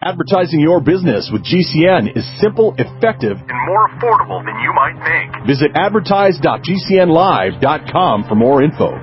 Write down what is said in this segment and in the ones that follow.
Advertising your business with GCN is simple, effective, and more affordable than you might think. Visit advertise.gcnlive.com for more info.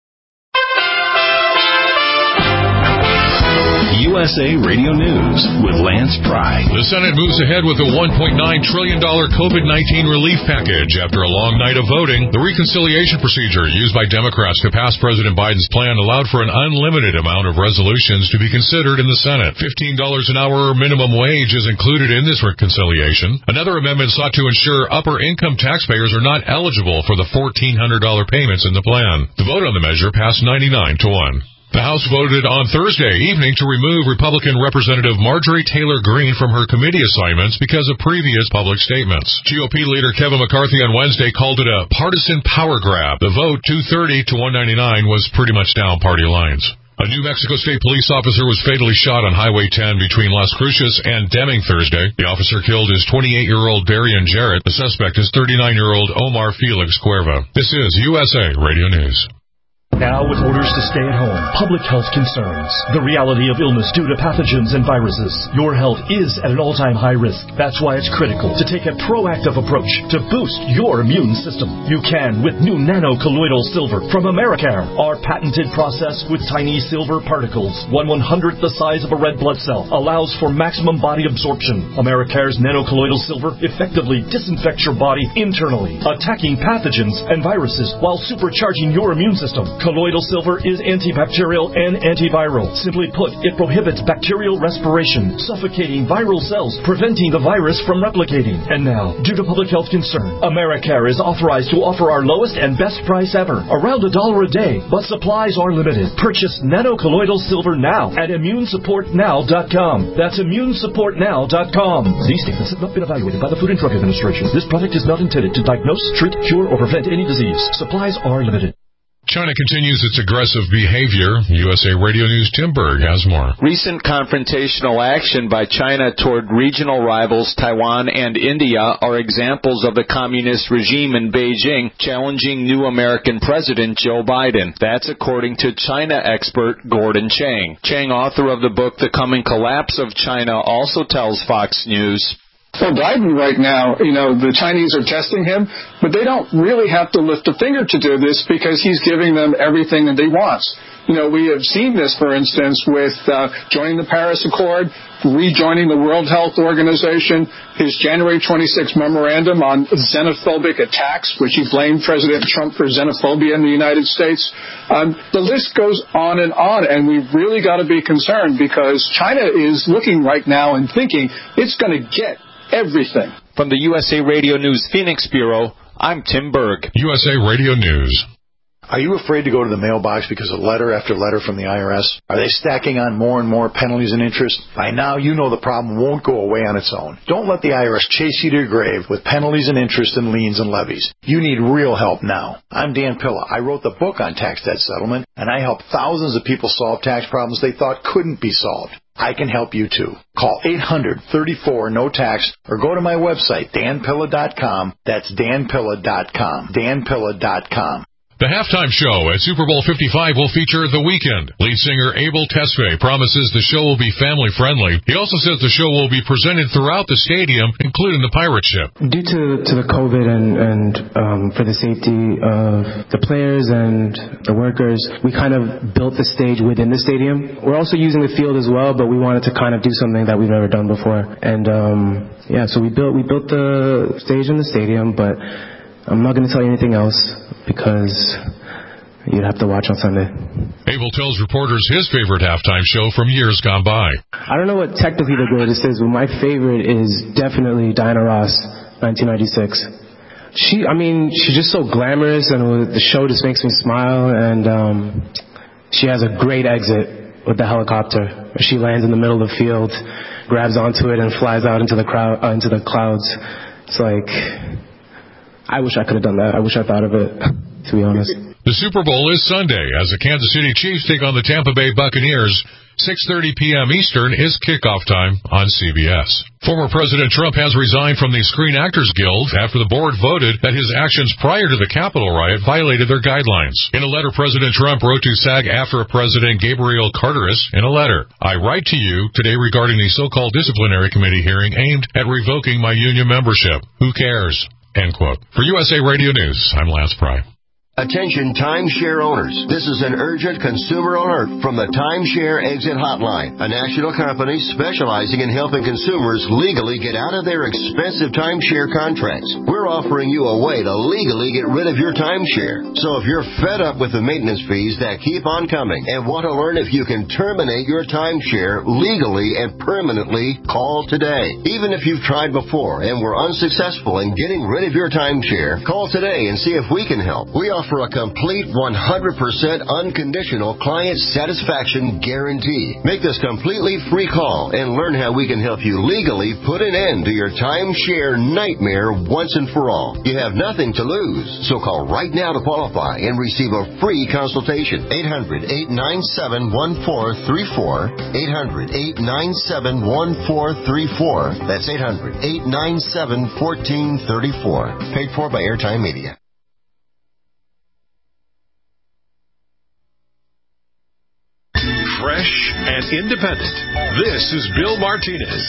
USA Radio News with Lance Pry. The Senate moves ahead with a $1.9 trillion COVID-19 relief package. After a long night of voting, the reconciliation procedure used by Democrats to pass President Biden's plan allowed for an unlimited amount of resolutions to be considered in the Senate. $15 an hour minimum wage is included in this reconciliation. Another amendment sought to ensure upper-income taxpayers are not eligible for the $1,400 payments in the plan. The vote on the measure passed 99-1. The House voted on Thursday evening to remove Republican Representative Marjorie Taylor Greene from her committee assignments because of previous public statements. GOP leader Kevin McCarthy on Wednesday called it a partisan power grab. The vote, 230 to 199, was pretty much down party lines. A New Mexico State police officer was fatally shot on Highway 10 between Las Cruces and Deming Thursday. The officer killed his 28-year-old Darian Jarrett. The suspect is 39-year-old Omar Felix Cuerva. This is USA Radio News. Now, with orders to stay at home, public health concerns, the reality of illness due to pathogens and viruses, your health is at an all-time high risk. That's why it's critical to take a proactive approach to boost your immune system. You can with new nano-colloidal silver from Americare. Our patented process with tiny silver particles, 1/100th the size of a red blood cell, allows for maximum body absorption. Americare's nano-colloidal silver effectively disinfects your body internally, attacking pathogens and viruses while supercharging your immune system. Colloidal silver is antibacterial and antiviral. Simply put, it prohibits bacterial respiration, suffocating viral cells, preventing the virus from replicating. And now, due to public health concern, Americare is authorized to offer our lowest and best price ever, around $1 a day, but supplies are limited. Purchase nano-colloidal silver now at immunesupportnow.com. That's immunesupportnow.com. These statements have not been evaluated by the Food and Drug Administration. This product is not intended to diagnose, treat, cure, or prevent any disease. Supplies are limited. China continues its aggressive behavior. USA Radio News' Tim Berg has more. Recent confrontational action by China toward regional rivals Taiwan and India are examples of the communist regime in Beijing challenging new American President Joe Biden. That's according to China expert Gordon Chang. Chang, author of the book The Coming Collapse of China, also tells Fox News, for Biden right now, the Chinese are testing him, but they don't really have to lift a finger to do this because he's giving them everything that they want. We have seen this, for instance, with joining the Paris Accord, rejoining the World Health Organization, his January 26 memorandum on xenophobic attacks, which he blamed President Trump for xenophobia in the United States. The list goes on, and we've really got to be concerned because China is looking right now and thinking it's going to get everything. From the USA Radio News Phoenix Bureau, I'm Tim Berg. USA Radio News. Are you afraid to go to the mailbox because of letter after letter from the IRS? Are they stacking on more and more penalties and interest? By now, you know the problem won't go away on its own. Don't let the IRS chase you to your grave with penalties and interest and liens and levies. You need real help now. I'm Dan Pilla. I wrote the book on tax debt settlement, and I helped thousands of people solve tax problems they thought couldn't be solved. I can help you too. Call 800-34-NO-TAX or go to my website, danpilla.com. That's danpilla.com. danpilla.com. The halftime show at Super Bowl 55 will feature The Weeknd. Lead singer Abel Tesfaye promises the show will be family-friendly. He also says the show will be presented throughout the stadium, including the pirate ship. Due to the COVID and for the safety of the players and the workers, we kind of built the stage within the stadium. We're also using the field as well, but we wanted to kind of do something that we've never done before. And so we built the stage in the stadium, but I'm not going to tell you anything else because you'd have to watch on Sunday. Abel tells reporters his favorite halftime show from years gone by. I don't know what technically the greatest is, but my favorite is definitely Diana Ross, 1996. She's just so glamorous, and the show just makes me smile, and she has a great exit with the helicopter. She lands in the middle of the field, grabs onto it, and flies out into the clouds. It's like, I wish I could have done that. I wish I thought of it, to be honest. The Super Bowl is Sunday as the Kansas City Chiefs take on the Tampa Bay Buccaneers. 6:30 p.m. Eastern is kickoff time on CBS. Former President Trump has resigned from the Screen Actors Guild after the board voted that his actions prior to the Capitol riot violated their guidelines. In a letter, President Trump wrote to SAG-AFTRA President Gabriel Carteris in a letter, "I write to you today regarding the so-called disciplinary committee hearing aimed at revoking my union membership. Who cares?" End quote. For USA Radio News, I'm Lance Pry. Attention timeshare owners. This is an urgent consumer alert from the Timeshare Exit Hotline, a national company specializing in helping consumers legally get out of their expensive timeshare contracts. We're offering you a way to legally get rid of your timeshare. So if you're fed up with the maintenance fees that keep on coming and want to learn if you can terminate your timeshare legally and permanently, call today. Even if you've tried before and were unsuccessful in getting rid of your timeshare, call today and see if we can help. We offer a complete 100% unconditional client satisfaction guarantee. Make this completely free call and learn how we can help you legally put an end to your timeshare nightmare once and for all. You have nothing to lose, so call right now to qualify and receive a free consultation. 800-897-1434. 800-897-1434. That's 800-897-1434. Paid for by Airtime Media. Fresh and independent. This is Bill Martinez.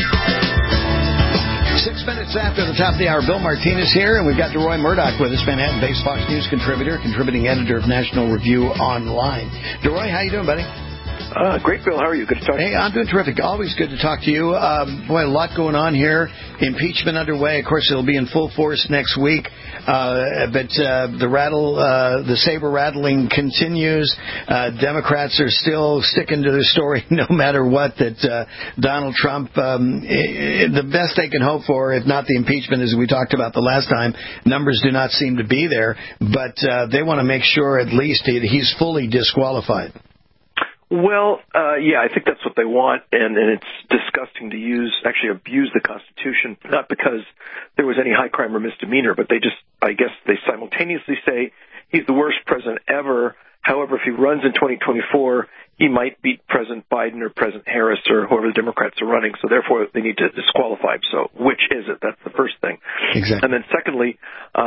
6 minutes after the top of the hour, Bill Martinez here, and we've got DeRoy Murdoch with us, Manhattan-based Fox News contributor, contributing editor of National Review Online. DeRoy, how you doing, buddy? Great, Bill. How are you? Good to talk to you. Hey, I'm doing terrific. Always good to talk to you. Boy, a lot going on here. Impeachment underway. Of course, it'll be in full force next week. But the saber rattling continues. Democrats are still sticking to their story no matter what, that Donald Trump, the best they can hope for, if not the impeachment, as we talked about the last time, numbers do not seem to be there. But they want to make sure at least he's fully disqualified. Well, yeah, I think that's what they want, and it's disgusting to abuse the Constitution, not because there was any high crime or misdemeanor, but they simultaneously say he's the worst president ever. However, if he runs in 2024, he might beat President Biden or President Harris or whoever the Democrats are running, so therefore they need to disqualify him. So which is it? That's the first thing. Exactly. And then secondly,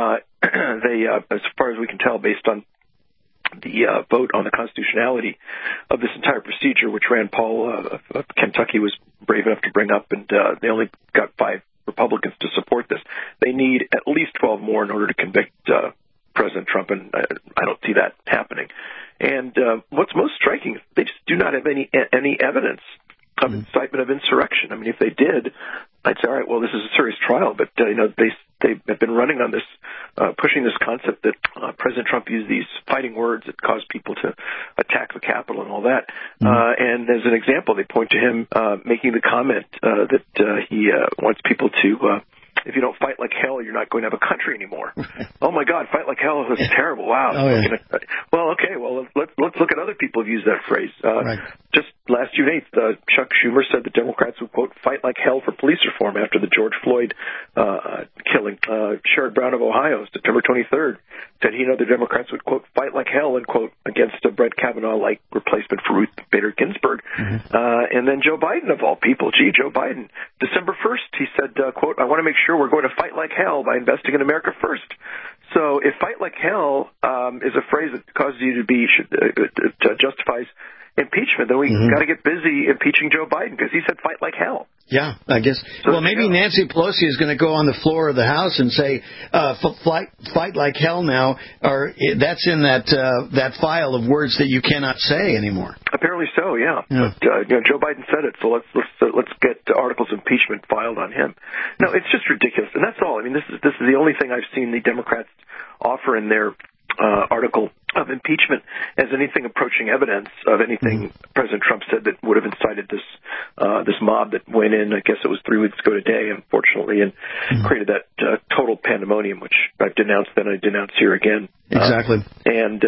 they, as far as we can tell, based on the vote on the constitutionality of this entire procedure, which Rand Paul of Kentucky was brave enough to bring up, and they only got 5 Republicans to support this. They need at least 12 more in order to convict President Trump, and I don't see that happening. And what's most striking is they just do not have any evidence of incitement of insurrection. I mean, if they did, I'd say, all right, well, this is a serious trial, but they have been running on this, pushing this concept that President Trump used these fighting words that caused people to attack the Capitol and all that. And as an example, they point to him making the comment that he wants people to, if you don't fight like hell, you're not going to have a country anymore. Oh my God, fight like hell is terrible. Wow. Oh, yeah. Well, okay. Well, let's look at other people who've used that phrase. Right. Just last June 8th, Chuck Schumer said the Democrats would, quote, fight like hell for police reform after the George Floyd killing. Sherrod Brown of Ohio, September 23rd, said the Democrats would, quote, fight like hell, and quote, against a Brett Kavanaugh-like replacement for Ruth Bader Ginsburg. And then Joe Biden, of all people, Joe Biden, December 1st, he said, quote, I want to make sure we're going to fight like hell by investing in America first. So if fight like hell is a phrase that causes you to justifies impeachment, then we got to get busy impeaching Joe Biden because he said fight like hell. Yeah, I guess. So, well, maybe Nancy Pelosi is going to go on the floor of the House and say, fight like hell now, or that's in that file of words that you cannot say anymore. Apparently so, yeah. But, Joe Biden said it, so let's get articles of impeachment filed on him. No, it's just ridiculous, and that's all. I mean, this is the only thing I've seen the Democrats offer in their article of impeachment as anything approaching evidence of anything President Trump said that would have incited this mob that went in, I guess it was 3 weeks ago today, unfortunately, and created that total pandemonium, which I've denounced then, I denounce here again. Exactly. And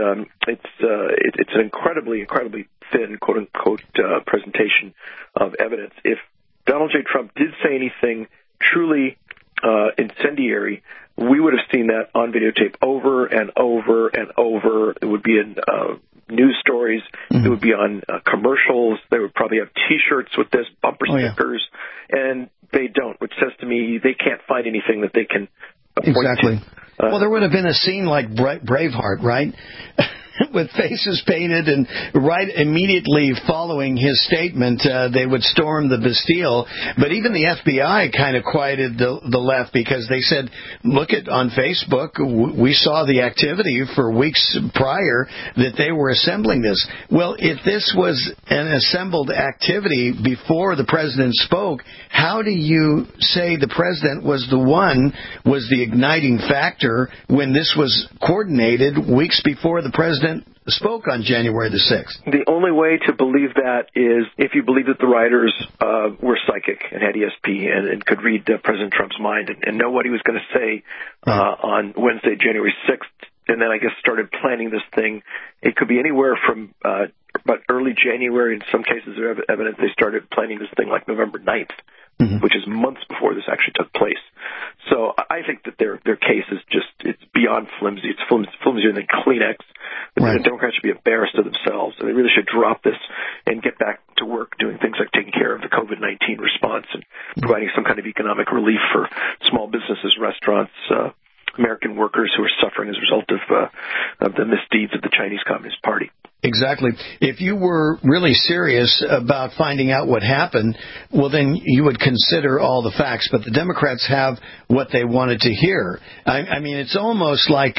it's an incredibly thin, quote-unquote, presentation of evidence. If Donald J. Trump did say anything truly incendiary, we would have seen that on videotape over and over and over. It would be in news stories. It would be on commercials. They would probably have T-shirts with this, bumper stickers. and they don't, which says to me they can't find anything that they can point exactly. to. Well, there would have been a scene like Braveheart, right? With faces painted, and right immediately following his statement, they would storm the Bastille. But even the FBI kind of quieted the left, because they said, look on Facebook, we saw the activity for weeks prior that they were assembling this. Well, if this was an assembled activity before the president spoke, how do you say the president was the igniting factor when this was coordinated weeks before the president spoke on January the 6th? The only way to believe that is if you believe that the rioters were psychic and had ESP and could read President Trump's mind and know what he was going to say on Wednesday, January 6th, and then I guess started planning this thing. It could be anywhere from about early January. In some cases, there are evidence they started planning this thing like November 9th, which is months before this actually took place. So I think that their case is it's beyond flimsy. It's flimsier than Kleenex. The Democrats should be embarrassed of themselves, and they really should drop this and get back to work doing things like taking care of the COVID-19 response and providing some kind of economic relief for small businesses, restaurants, American workers who are suffering as a result of the misdeeds of the Chinese Communist Party. Exactly. If you were really serious about finding out what happened, well, then you would consider all the facts. But the Democrats have what they wanted to hear. I mean, it's almost like,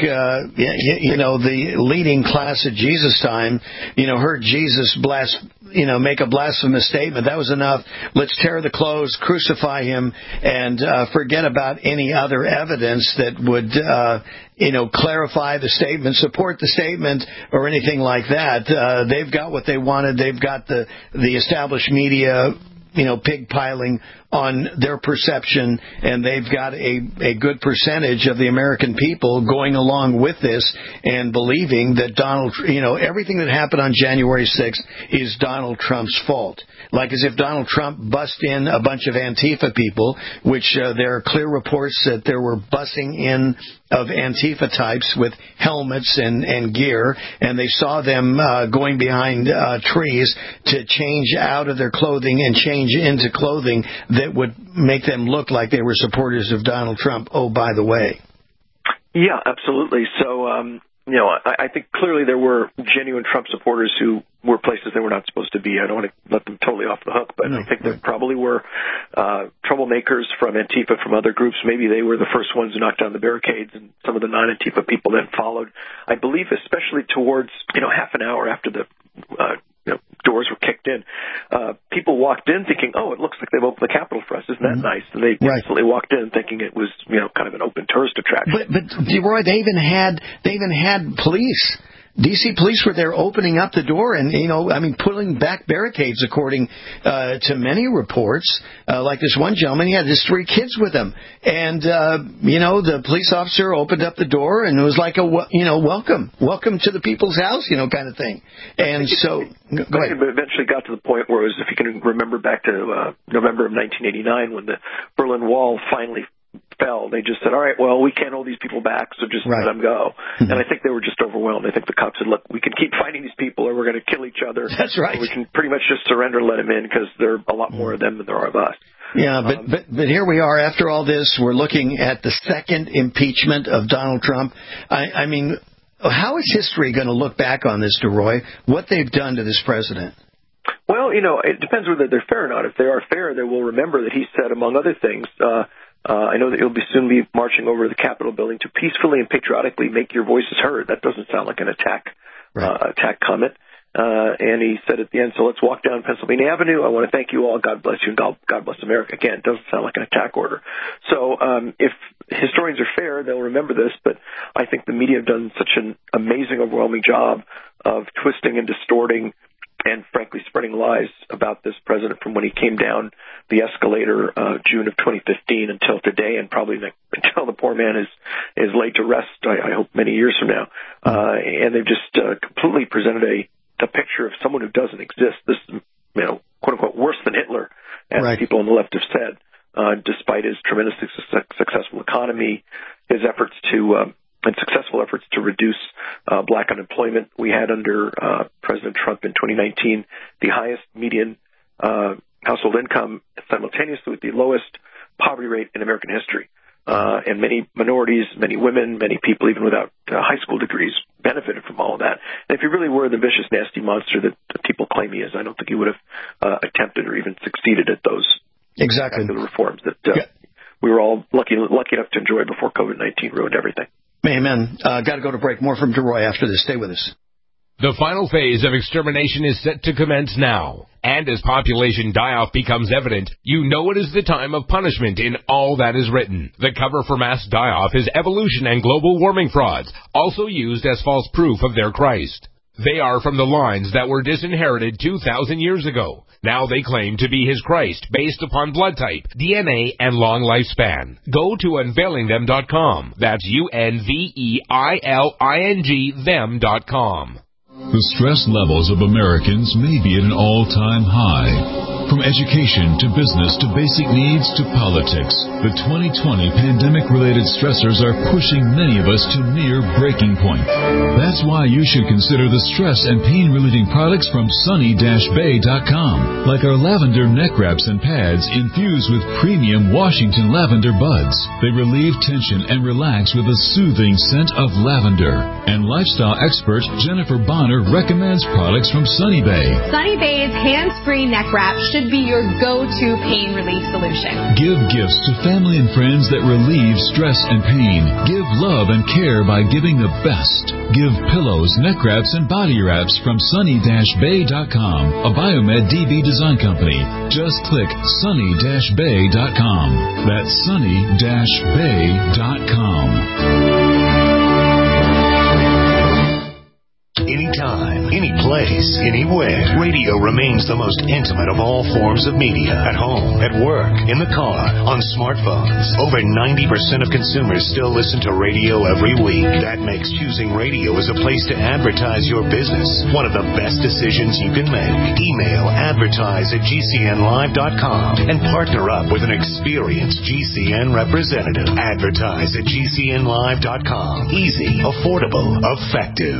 the leading class at Jesus' time, heard Jesus make a blasphemous statement. That was enough. Let's tear the clothes, crucify him, and forget about any other evidence that would clarify the statement, support the statement, or anything like that. They've got what they wanted. They've got the established media, pigpiling on their perception, and they've got a good percentage of the American people going along with this and believing that everything that happened on January 6th is Donald Trump's fault. Like as if Donald Trump bussed in a bunch of Antifa people, which there are clear reports that there were bussing in of Antifa types with helmets and gear, and they saw them going behind trees to change out of their clothing and change into clothing that would make them look like they were supporters of Donald Trump. Oh, by the way. Yeah, absolutely. So, I think clearly there were genuine Trump supporters who were places they were not supposed to be. I don't want to let them totally off the hook, but I think there probably were troublemakers from Antifa, from other groups. Maybe they were the first ones who knocked down the barricades, and some of the non-Antifa people then followed. I believe especially towards, half an hour after the doors were kicked in, people walked in thinking, oh, it looks like they've opened the Capitol for us. Isn't that nice? And they instantly walked in thinking it was, kind of an open tourist attraction. But Roy, they even had police. D.C. police were there opening up the door and, pulling back barricades, according to many reports. Like this one gentleman, he had his 3 kids with him. And, the police officer opened up the door and it was like welcome to the people's house, kind of thing. And so, go ahead. It eventually got to the point where it was, if you can remember back to November of 1989 when the Berlin Wall finally fell, they just said, all right, well, we can't hold these people back, so just let them go. And I think they were just overwhelmed. I think the cops said, look, we can keep fighting these people or we're going to kill each other. That's right. Or we can pretty much just surrender and let them in because there are a lot more of them than there are of us. Yeah, but here we are. After all this, we're looking at the second impeachment of Donald Trump. I mean, how is history going to look back on this, DeRoy, what they've done to this president? Well, it depends whether they're fair or not. If they are fair, they will remember that he said, among other things, I know that you'll soon be marching over to the Capitol building to peacefully and patriotically make your voices heard. That doesn't sound like an attack comment. And he said at the end, so let's walk down Pennsylvania Avenue. I want to thank you all. God bless you, and God bless America. Again, it doesn't sound like an attack order. So if historians are fair, they'll remember this. But I think the media have done such an amazing, overwhelming job of twisting and distorting and frankly spreading lies about this president from when he came down the escalator June of 2015 until today, and probably until the poor man is laid to rest, I hope many years from now. And they've just completely presented a picture of someone who doesn't exist. This, quote unquote, worse than Hitler, as people on the left have said, despite his tremendously successful economy, his efforts to and successful efforts to reduce black unemployment. We had under President Trump in 2019 the highest median household income simultaneously with the lowest poverty rate in American history. And many minorities, many women, many people even without high school degrees benefited from all of that. And if he really were the vicious, nasty monster that people claim he is, I don't think he would have attempted or even succeeded at those exactly the reforms that we were all lucky enough to enjoy before COVID-19 ruined everything. Amen. Got to go to break. More from DeRoy after this. Stay with us. The final phase of extermination is set to commence now. And as population die-off becomes evident, you know it is the time of punishment in all that is written. The cover for mass die-off is evolution and global warming frauds, also used as false proof of their Christ. They are from the lines that were disinherited 2,000 years ago. Now they claim to be his Christ based upon blood type, DNA, and long lifespan. Go to unveilingthem.com. That's UNVEILING them.com. The stress levels of Americans may be at an all-time high. From education to business to basic needs to politics, the 2020 pandemic-related stressors are pushing many of us to near breaking point. That's why you should consider the stress and pain-relieving products from sunny-bay.com, like our lavender neck wraps and pads infused with premium Washington lavender buds. They relieve tension and relax with a soothing scent of lavender. And lifestyle expert Jennifer Bonner recommends products from Sunny Bay. Sunny Bay's hands-free neck wrap should be your go-to pain relief solution. Give gifts to family and friends that relieve stress and pain. Give love and care by giving the best. Give pillows, neck wraps, and body wraps from sunny-bay.com, a Biomed DB design company. Just click sunny-bay.com. That's sunny-bay.com. Anytime, any place, anywhere. Radio remains the most intimate of all forms of media. At home, at work, in the car, on smartphones. Over 90% of consumers still listen to radio every week. That makes choosing radio as a place to advertise your business one of the best decisions you can make. Email advertise@gcnlive.com and partner up with an experienced GCN representative. Advertise@gcnlive.com. Easy, affordable, effective.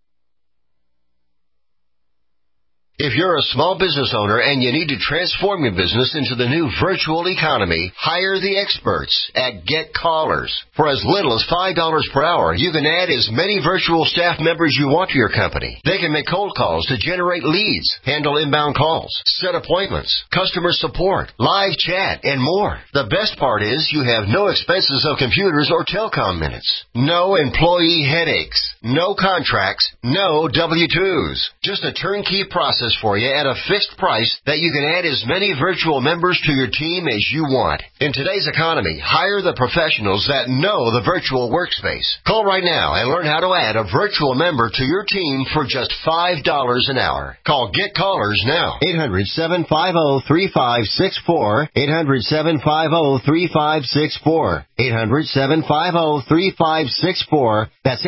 If you're a small business owner and you need to transform your business into the new virtual economy, hire the experts at Get Callers. For as little as $5 per hour, you can add as many virtual staff members you want to your company. They can make cold calls to generate leads, handle inbound calls, set appointments, customer support, live chat, and more. The best part is you have no expenses of computers or telecom minutes. No employee headaches. No contracts. No W-2s. Just a turnkey process for you at a fixed price that you can add as many virtual members to your team as you want. In today's economy, hire the professionals that know the virtual workspace. Call right now and learn how to add a virtual member to your team for just $5 an hour. Call Get Callers now. 800-750-3564. 800-750-3564. 800-750-3564. That's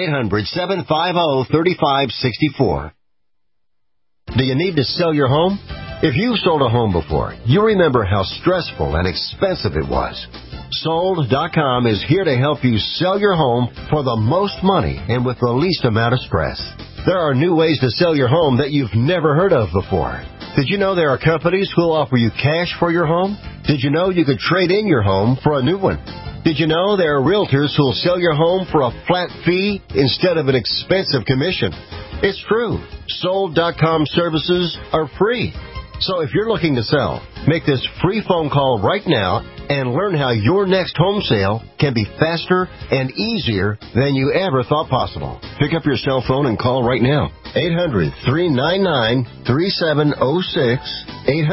800-750-3564. Do you need to sell your home? If you've sold a home before, you remember how stressful and expensive it was. Sold.com is here to help you sell your home for the most money and with the least amount of stress. There are new ways to sell your home that you've never heard of before. Did you know there are companies who will offer you cash for your home? Did you know you could trade in your home for a new one? Did you know there are realtors who will sell your home for a flat fee instead of an expensive commission? It's true. Sold.com services are free. So if you're looking to sell, make this free phone call right now and learn how your next home sale can be faster and easier than you ever thought possible. Pick up your cell phone and call right now. 800-399-3706.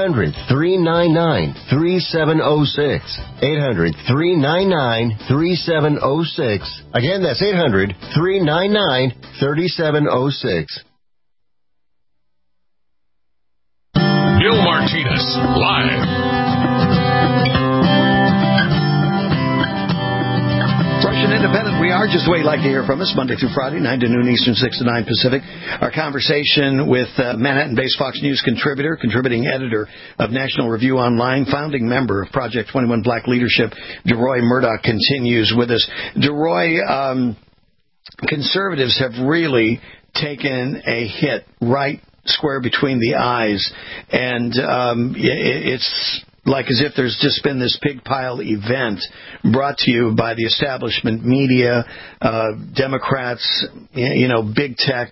800-399-3706. 800-399-3706. Again, that's 800-399-3706. Bill Martinez, live. Fresh and independent, we are just the way you'd like to hear from us, Monday through Friday, 9 to noon Eastern, 6 to 9 Pacific. Our conversation with Manhattan-based Fox News contributing editor of National Review Online, founding member of Project 21 Black Leadership, DeRoy Murdoch, continues with us. DeRoy, conservatives have really taken a hit right square between the eyes, and it's like as if there's just been this pig pile event brought to you by the establishment media, Democrats, big tech.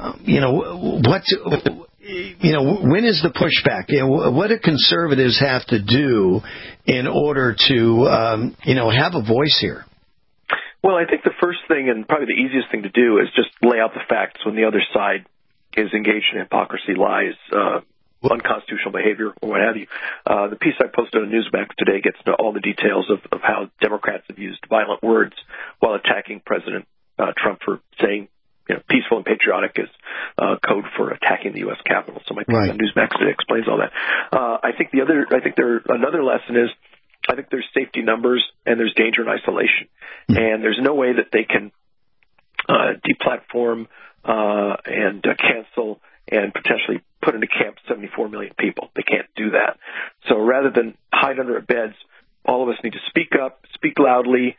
When is the pushback? What do conservatives have to do in order to, have a voice here? Well, I think the first thing and probably the easiest thing to do is just lay out the facts when the other side is engaged in hypocrisy, lies, unconstitutional behavior, or what have you. The piece I posted on Newsmax today gets into all the details of how Democrats have used violent words while attacking President Trump for saying, peaceful and patriotic is code for attacking the U.S. Capitol. So my piece on Newsmax today explains all that. Another lesson is, I think there's safety numbers and there's danger in isolation. And there's no way that they can deplatform and cancel and potentially put into camp 74 million people. They can't do that. So rather than hide under our beds, all of us need to speak up, speak loudly,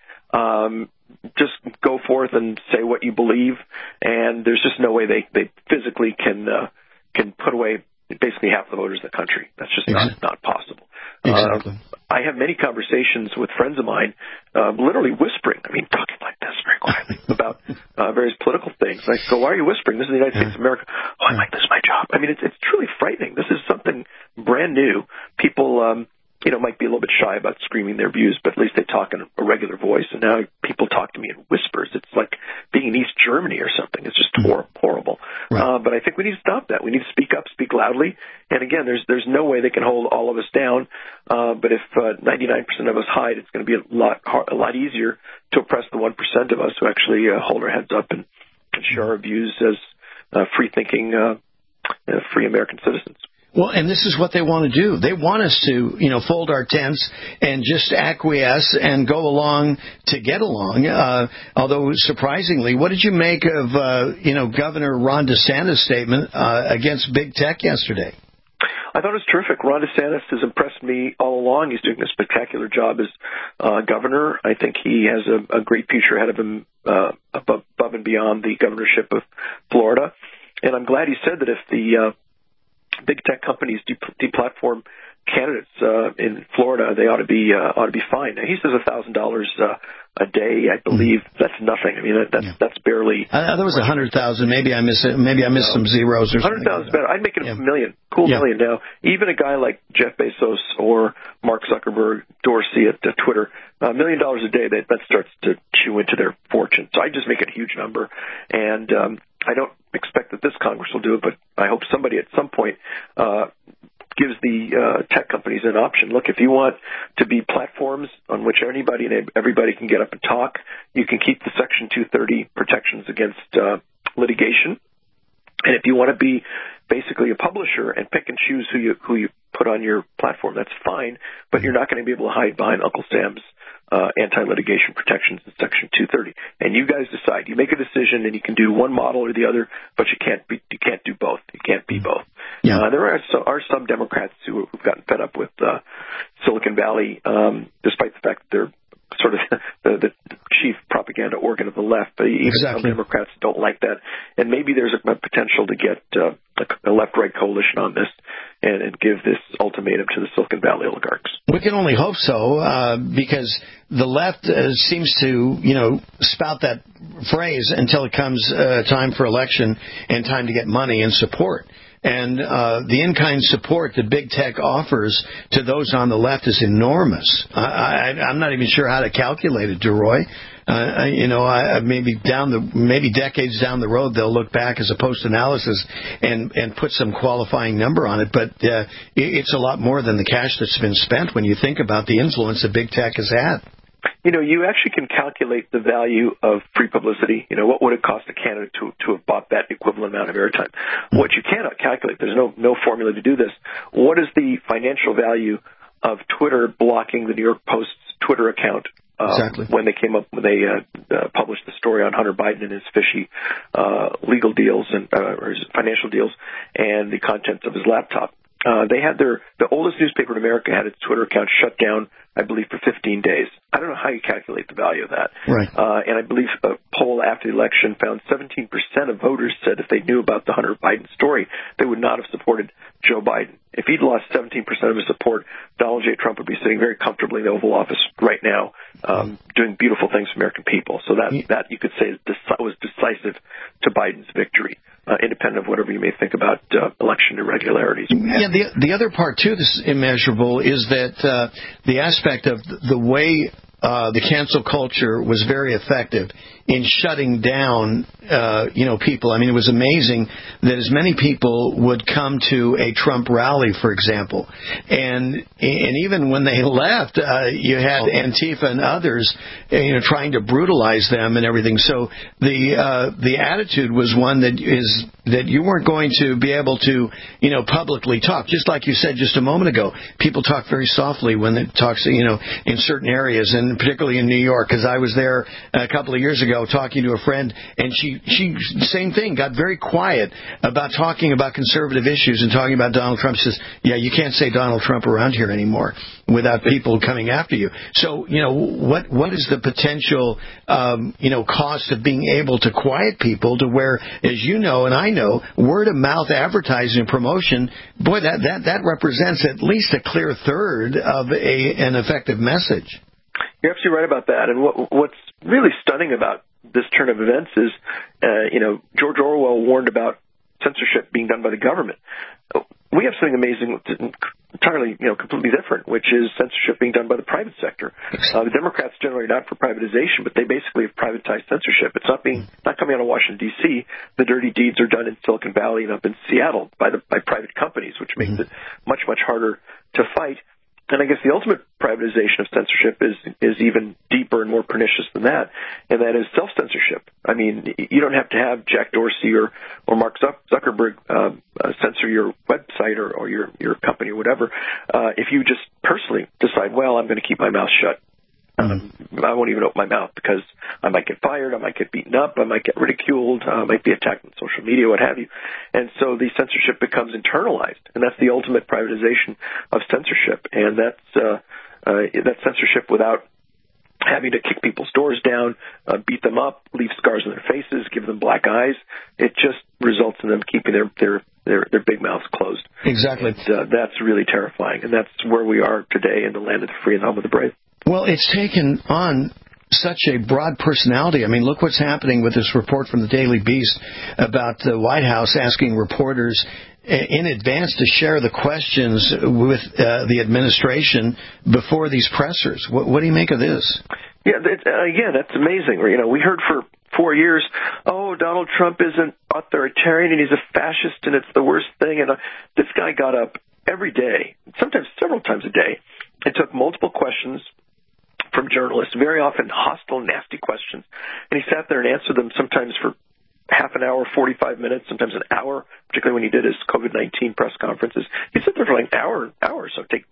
just go forth and say what you believe. And there's just no way they physically can put away basically half the voters in the country. That's just not possible. Exactly. I have many conversations with friends of mine, literally whispering, talking like this very quietly about various political things. I go, why are you whispering? This is the United States of America. Oh, I might lose my job. It's truly frightening. This is something brand new. People, might be a little bit shy about screaming their views, but at least they talk in a regular voice. And now people talk to me in whispers. It's like being in East Germany or something. It's just horrible. Right. But I think we need to stop that. We need to speak up, speak loudly. And again, there's no way they can hold all of us down. But if 99% of us hide, it's going to be a lot easier to oppress the 1% of us who actually hold our heads up and share our views as free-thinking, free American citizens. Well, and this is what they want to do. They want us to, fold our tents and just acquiesce and go along to get along. Although, surprisingly, what did you make of, Governor Ron DeSantis' statement against big tech yesterday? I thought it was terrific. Ron DeSantis has impressed me all along. He's doing a spectacular job as governor. I think he has a great future ahead of him above and beyond the governorship of Florida. And I'm glad he said that if the big tech companies deplatform candidates in Florida, they ought to be fined. Now, he says $1,000 a day. I believe that's nothing. That's barely. That was 100,000. Maybe I missed it. Maybe I missed some zeros or something. 100,000 is better. I'd make it a million. Cool million now. Even a guy like Jeff Bezos or Mark Zuckerberg, Dorsey at Twitter, $1 million a day, that starts to chew into their fortune. So I just make it a huge number. And I don't expect that this Congress will do it, but I hope somebody at some point gives the tech companies an option. Look, if you want to be platforms on which anybody and everybody can get up and talk, you can keep the Section 230 protections against litigation. And if you want to be basically a publisher and pick and choose who you put on your platform, that's fine, but you're not going to be able to hide behind Uncle Sam's anti-litigation protections in Section 230. And you guys decide. You make a decision, and you can do one model or the other, but you can't do both. You can't be both. Yeah. There are some Democrats who've gotten fed up with Silicon Valley, despite the fact that they're sort of the chief propaganda organ of the left. But even some Democrats don't like that. And maybe there's a potential to get a left-right coalition on this and give this ultimatum to the Silicon Valley oligarchs. We can only hope so, because the left seems to, spout that phrase until it comes time for election and time to get money and support. And the in-kind support that big tech offers to those on the left is enormous. I'm not even sure how to calculate it, DeRoy. Maybe decades down the road they'll look back as a post-analysis and put some qualifying number on it. But it's a lot more than the cash that's been spent when you think about the influence that big tech has had. You actually can calculate the value of free publicity. What would it cost a candidate to have bought that equivalent amount of airtime? What you cannot calculate, there's no formula to do this. What is the financial value of Twitter blocking the New York Post's Twitter account when they published the story on Hunter Biden and his fishy legal deals or his financial deals and the contents of his laptop? They had the oldest newspaper in America had its Twitter account shut down, I believe, for 15 days. I don't know how you calculate the value of that. Right. And I believe a poll after the election found 17% of voters said if they knew about the Hunter Biden story, they would not have supported Joe Biden. If he'd lost 17% of his support, Donald J. Trump would be sitting very comfortably in the Oval Office right now, doing beautiful things for American people. So that you could say was decisive to Biden's victory, independent of whatever you may think about election irregularities. Yeah, the other part, too, this is immeasurable, is that the aspect of the way the cancel culture was very effective in shutting down, people. I mean, it was amazing that as many people would come to a Trump rally, for example, and even when they left, you had Antifa and others, trying to brutalize them and everything. So the attitude was one that you weren't going to be able to, publicly talk. Just like you said just a moment ago, people talk very softly when it talks, in certain areas, and particularly in New York, because I was there a couple of years ago talking to a friend, and she same thing, got very quiet about talking about conservative issues and talking about Donald Trump. She says, yeah, you can't say Donald Trump around here anymore without people coming after you. So, what is the potential, cost of being able to quiet people to where, as you know and I know, word of mouth advertising and promotion, boy, that represents at least a clear third of an effective message. You're absolutely right about that. And what's really stunning about this turn of events is, George Orwell warned about censorship being done by the government. We have something amazing, entirely, completely different, which is censorship being done by the private sector. The Democrats generally are not for privatization, but they basically have privatized censorship. It's not coming out of Washington, D.C. The dirty deeds are done in Silicon Valley and up in Seattle by private companies, which makes it much, much harder to fight. And I guess the ultimate privatization of censorship is even deeper and more pernicious than that, and that is self-censorship. I mean, you don't have to have Jack Dorsey or Mark Zuckerberg censor your website or your company or whatever. If you just personally decide, well, I'm going to keep my mouth shut. I won't even open my mouth because I might get fired, I might get beaten up, I might get ridiculed, I might be attacked on social media, what have you. And so the censorship becomes internalized, and that's the ultimate privatization of censorship. And that's censorship without having to kick people's doors down, beat them up, leave scars on their faces, give them black eyes. It just results in them keeping their big mouths closed. Exactly. And, that's really terrifying, and that's where we are today in the land of the free and home of the brave. Well, it's taken on such a broad personality. I mean, look what's happening with this report from the Daily Beast about the White House asking reporters in advance to share the questions with the administration before these pressers. What do you make of this? Yeah, again, that's amazing. We heard for 4 years, Donald Trump is an authoritarian and he's a fascist and it's the worst thing. And this guy got up every day, sometimes several times a day, and took multiple questions from journalists, very often hostile, nasty questions. And he sat there and answered them sometimes for half an hour, 45 minutes, sometimes an hour, particularly when he did his COVID-19 press conferences. He'd sit there for like an hour or so, take,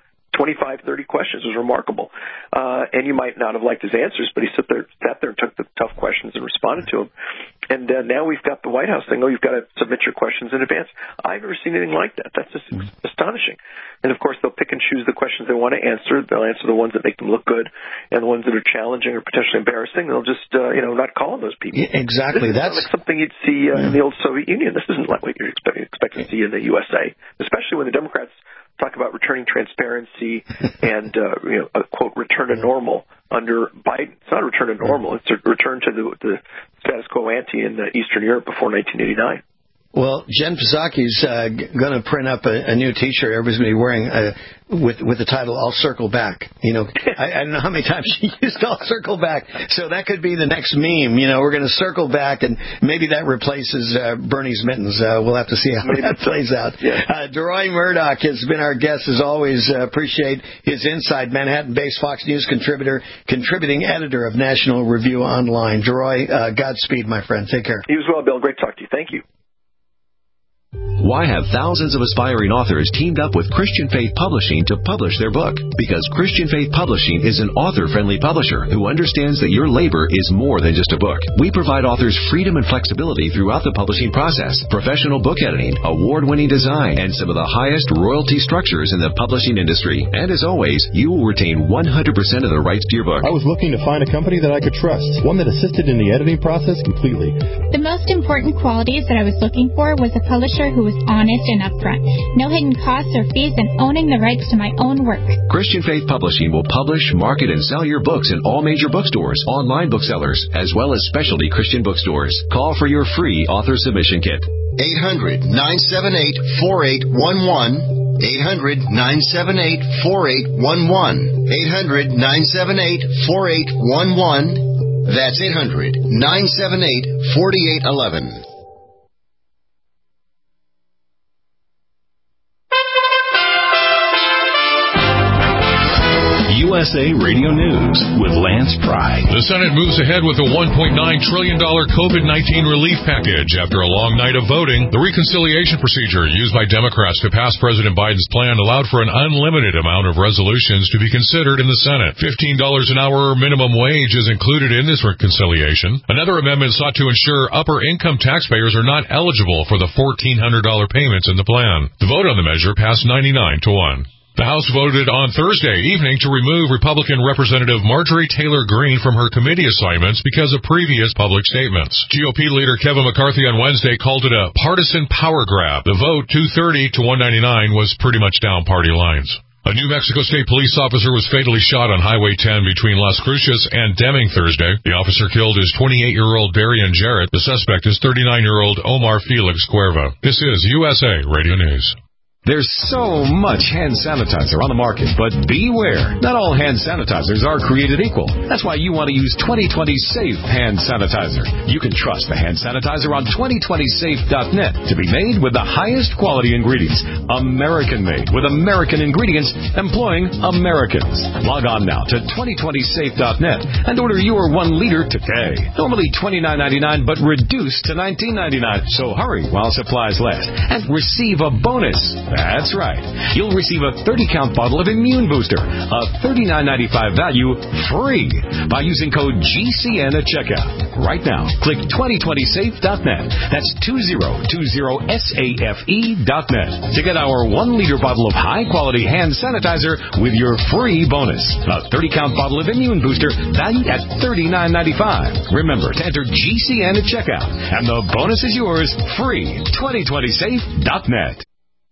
25, 30 questions. It was remarkable. And you might not have liked his answers, but he sat there and took the tough questions and responded to them. And now we've got the White House saying, you've got to submit your questions in advance. I've never seen anything like that. That's just astonishing. And, of course, they'll pick and choose the questions they want to answer. They'll answer the ones that make them look good, and the ones that are challenging or potentially embarrassing, they'll just, not call on those people. Yeah, exactly. That's like something you'd see in the old Soviet Union. This isn't like what you're expect to see in the USA, especially when the Democrats talk about returning transparency and, a, quote, return to normal under Biden. It's not a return to normal. It's a return to the status quo ante in Eastern Europe before 1989. Well, Jen Psaki's going to print up a new T-shirt everybody's going to be wearing with the title, I'll Circle Back. I don't know how many times she used I'll Circle Back. So that could be the next meme. We're going to circle back, and maybe that replaces Bernie's mittens. We'll have to see how that plays out. Yeah. DeRoy Murdoch has been our guest, as always. Appreciate his insight. Manhattan-based Fox News contributor, contributing editor of National Review Online. DeRoy, Godspeed, my friend. Take care. You as well, Bill. Great to talk to you. Thank you. Why have thousands of aspiring authors teamed up with Christian Faith Publishing to publish their book? Because Christian Faith Publishing is an author-friendly publisher who understands that your labor is more than just a book. We provide authors freedom and flexibility throughout the publishing process, professional book editing, award-winning design, and some of the highest royalty structures in the publishing industry. And as always, you will retain 100% of the rights to your book. I was looking to find a company that I could trust, one that assisted in the editing process completely. The most important qualities that I was looking for was a publisher who was honest and upfront, no hidden costs or fees, and owning the rights to my own work. Christian Faith Publishing will publish, market, and sell your books in all major bookstores, online booksellers, as well as specialty Christian bookstores. Call for your free author submission kit. 800-978-4811. 800-978-4811. 800-978-4811. That's 800-978-4811. USA Radio News with Lance Pry. The Senate moves ahead with a $1.9 trillion COVID-19 relief package. After a long night of voting, the reconciliation procedure used by Democrats to pass President Biden's plan allowed for an unlimited amount of resolutions to be considered in the Senate. $15 an hour minimum wage is included in this reconciliation. Another amendment sought to ensure upper-income taxpayers are not eligible for the $1,400 payments in the plan. The vote on the measure passed 99-1. The House voted on Thursday evening to remove Republican Representative Marjorie Taylor Greene from her committee assignments because of previous public statements. GOP leader Kevin McCarthy on Wednesday called it a partisan power grab. The vote, 230 to 199, was pretty much down party lines. A New Mexico State police officer was fatally shot on Highway 10 between Las Cruces and Deming Thursday. The officer killed his 28-year-old Darian Jarrett. The suspect is 39-year-old Omar Felix Cuerva. This is USA Radio News. There's so much hand sanitizer on the market, but beware. Not all hand sanitizers are created equal. That's why you want to use 2020 Safe Hand Sanitizer. You can trust the hand sanitizer on 2020safe.net to be made with the highest quality ingredients. American-made with American ingredients employing Americans. Log on now to 2020safe.net and order your 1 liter today. Normally $29.99, but reduced to $19.99. So hurry while supplies last and receive a bonus. That's right. You'll receive a 30-count bottle of Immune Booster, a $39.95 value, free by using code GCN at checkout. Right now, click 2020safe.net. That's 2020safe.net to get our 1-liter bottle of high-quality hand sanitizer with your free bonus. A 30-count bottle of Immune Booster valued at $39.95. Remember to enter GCN at checkout, and the bonus is yours free. 2020safe.net.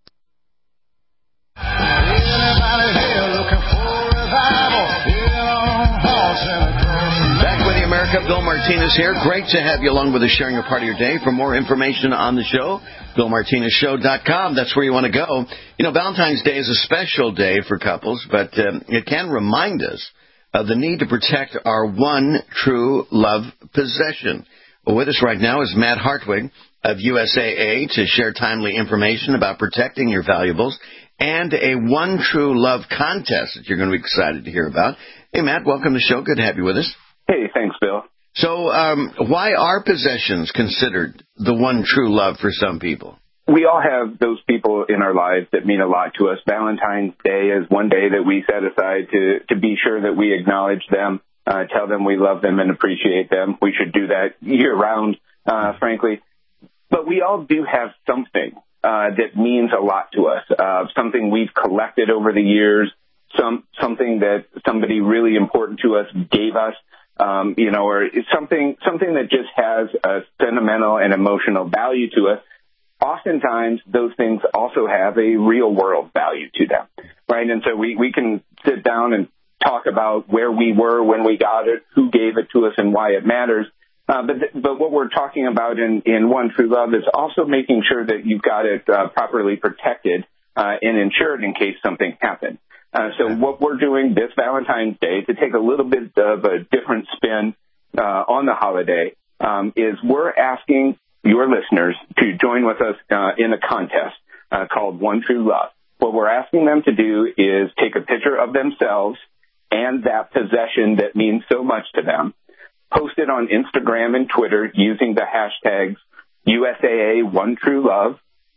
Back with you, America. Bill Martinez here. Great to have you along with us, sharing a part of your day. For more information on the show, BillMartinezShow.com. That's where you want to go. You know, Valentine's Day is a special day for couples, but it can remind us of the need to protect our one true love possession. Well, with us right now is Matt Hartwig of USAA to share timely information about protecting your valuables and a One True Love contest that you're going to be excited to hear about. Hey, Matt, welcome to the show. Good to have you with us. Hey, thanks, Bill. So why are possessions considered the one true love for some people? We all have those people in our lives that mean a lot to us. Valentine's Day is one day that we set aside to be sure that we acknowledge them, tell them we love them and appreciate them. We should do that year-round, frankly. But we all do have something that means a lot to us, something we've collected over the years, something that somebody really important to us gave us, or something that just has a sentimental and emotional value to us. Oftentimes, those things also have a real-world value to them, right? And so we can sit down and talk about where we were when we got it, who gave it to us, and why it matters. But what we're talking about in One True Love is also making sure that you've got it properly protected and insured in case something happens. So what we're doing this Valentine's Day, to take a little bit of a different spin on the holiday, is we're asking your listeners to join with us in a contest called One True Love. What we're asking them to do is take a picture of themselves and that possession that means so much to them, post it on Instagram and Twitter using the hashtags USAA One True Love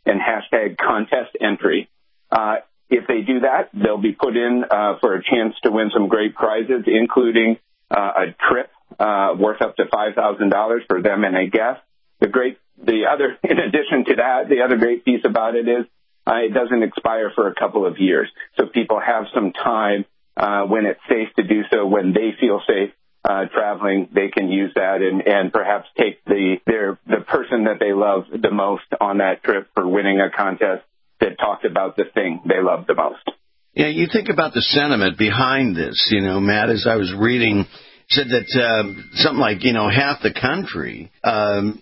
and hashtag contest entry. If they do that, they'll be put in for a chance to win some great prizes, including a trip worth up to $5,000 for them and a guest. In addition to that, the other great piece about it is it doesn't expire for a couple of years. So people have some time when it's safe to do so, when they feel safe traveling, they can use that and perhaps take the person that they love the most on that trip for winning a contest that talked about the thing they love the most. Yeah, you think about the sentiment behind this, Matt, as I was reading, said that something like, half the country, and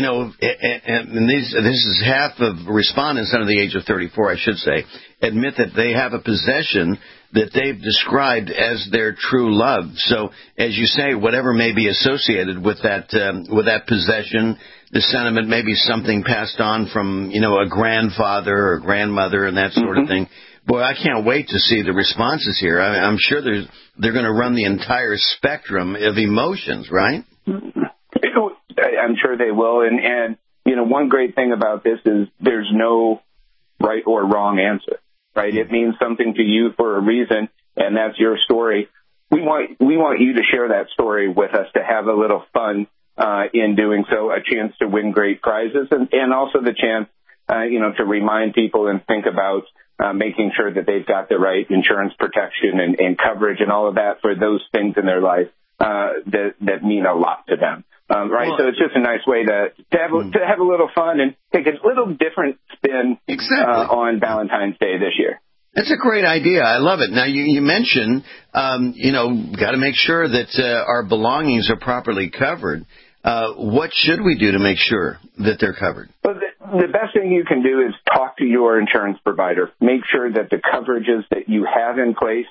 this is half of respondents under the age of 34, I should say, admit that they have a possession that they've described as their true love. So, as you say, whatever may be associated with that possession, the sentiment may be something passed on from, a grandfather or grandmother and that sort of thing. Boy, I can't wait to see the responses here. I'm sure they're going to run the entire spectrum of emotions, right? I'm sure they will. And one great thing about this is there's no right or wrong answer, right? It means something to you for a reason, and that's your story. We want you to share that story with us, to have a little fun in doing so, a chance to win great prizes, and also the chance, to remind people and think about making sure that they've got the right insurance protection and coverage and all of that for those things in their life that mean a lot to them. Right, so it's just a nice way to have a little fun and take a little different spin on Valentine's Day this year. That's a great idea. I love it. Now, you mentioned, got to make sure that our belongings are properly covered. What should we do to make sure that they're covered? Well, the best thing you can do is talk to your insurance provider. Make sure that the coverages that you have in place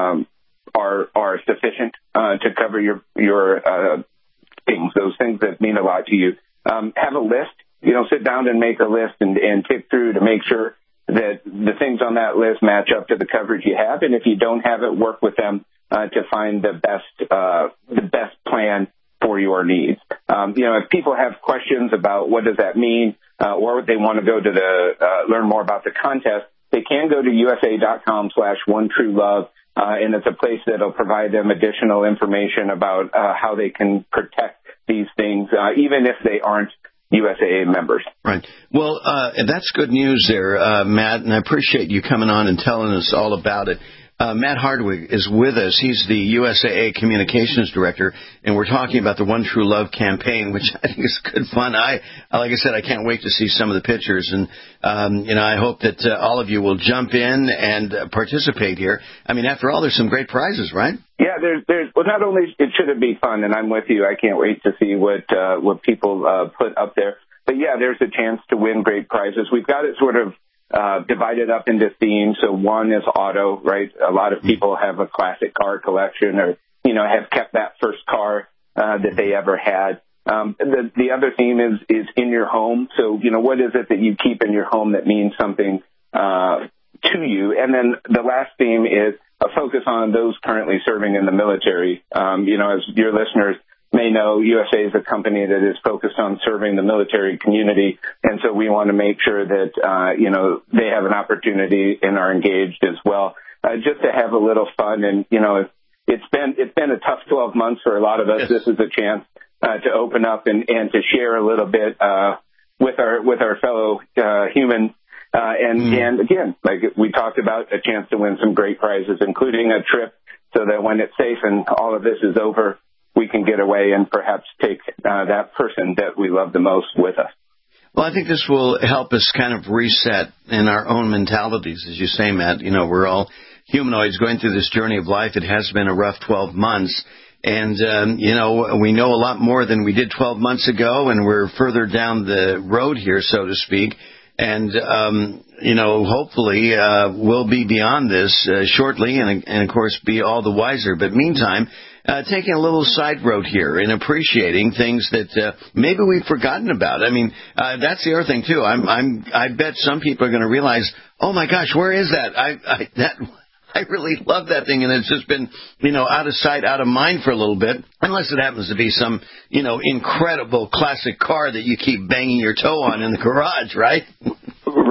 are sufficient to cover your things, those things that mean a lot to you. Have a list. Sit down and make a list and tick through to make sure that the things on that list match up to the coverage you have. And if you don't have it, work with them to find the best plan for your needs. If people have questions about what does that mean, or they want to go to learn more about the contest, they can go to usa.com/OneTrueLove, and it's a place that'll provide them additional information about how they can protect these things, even if they aren't USAA members. Right. Well, that's good news there, Matt, and I appreciate you coming on and telling us all about it. Matt Hardwig is with us. He's the USAA Communications Director, and we're talking about the One True Love campaign, which I think is good fun. Like I said, I can't wait to see some of the pictures, and I hope that all of you will jump in and participate here. I mean, after all, there's some great prizes, right? Yeah, well, not only should it be fun, and I'm with you. I can't wait to see what people put up there. But yeah, there's a chance to win great prizes. We've got it sort of divided up into themes. So one is auto, right? A lot of people have a classic car collection, or have kept that first car that they ever had. The other theme is in your home. So what is it that you keep in your home that means something to you? And then the last theme is a focus on those currently serving in the military. As your listeners may know, USA is a company that is focused on serving the military community, and so we want to make sure that they have an opportunity and are engaged as well, just to have a little fun. And it's been a tough 12 months for a lot of us. Yes. This is a chance to open up and to share a little bit with our fellow humans. And again, like we talked about, a chance to win some great prizes, including a trip, so that when it's safe and all of this is over, we can get away and perhaps take that person that we love the most with us. Well, I think this will help us kind of reset in our own mentalities, as you say, Matt. We're all humanoids going through this journey of life. It has been a rough 12 months. And, we know a lot more than we did 12 months ago, and we're further down the road here, so to speak. And, hopefully we'll be beyond this shortly and, of course, be all the wiser. But meantime, taking a little side road here and appreciating things that maybe we've forgotten about. I mean, that's the other thing, too. I bet some people are going to realize, oh, my gosh, where is that? I really love that thing, and it's just been, out of sight, out of mind for a little bit, unless it happens to be some, incredible classic car that you keep banging your toe on in the garage, right?